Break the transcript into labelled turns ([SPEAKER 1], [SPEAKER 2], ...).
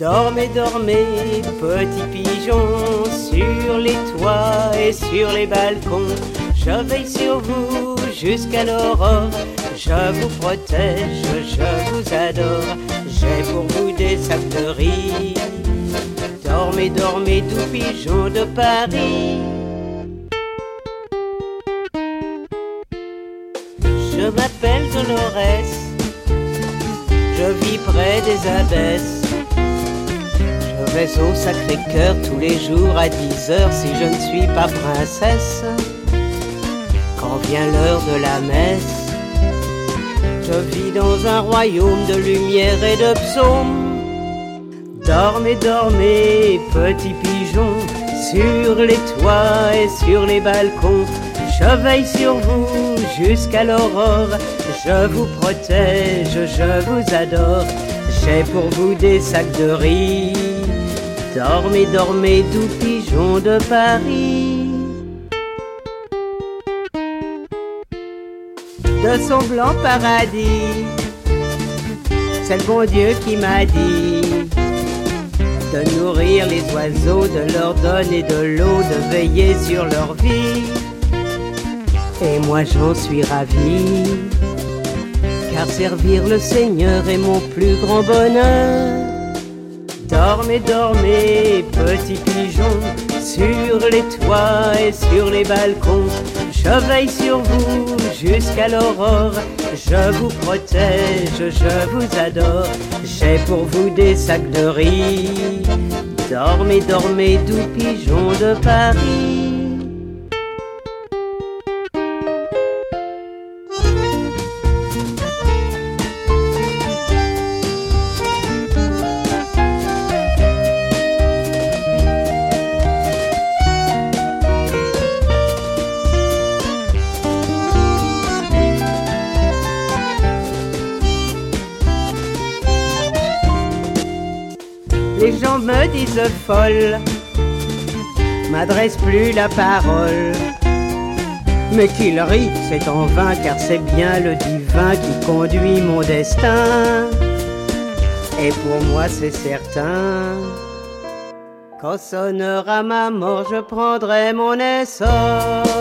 [SPEAKER 1] Dormez, dormez, petits pigeons, sur les toits et sur les balcons. Je veille sur vous jusqu'à l'aurore, je vous protège, je vous adore. J'ai pour vous des sacs de riz. Dormez, dormez, doux pigeons de Paris. Je m'appelle Dolores, je vis près des abbesses. Je vais au Sacré-Cœur tous les jours à 10h si je ne suis pas princesse. Quand vient l'heure de la messe, je vis dans un royaume de lumière et de psaumes. Dormez, dormez, petits pigeons, sur les toits et sur les balcons. Je veille sur vous jusqu'à l'aurore, je vous protège, je vous adore. J'ai pour vous des sacs de riz. Dormez, dormez, doux pigeons de Paris. De son blanc paradis, c'est le bon Dieu qui m'a dit de nourrir les oiseaux, de leur donner de l'eau, de veiller sur leur vie. Et moi j'en suis ravi, car servir le Seigneur est mon plus grand bonheur. Dormez, dormez, petits pigeons, sur les toits et sur les balcons. Je veille sur vous jusqu'à l'aurore, je vous protège, je vous adore. J'ai pour vous des sacs de riz. Dormez, dormez, doux pigeons de Paris. Les gens me disent folle, m'adressent plus la parole. Mais qu'ils rient, c'est en vain, car c'est bien le divin qui conduit mon destin. Et pour moi c'est certain, quand sonnera ma mort, je prendrai mon essor.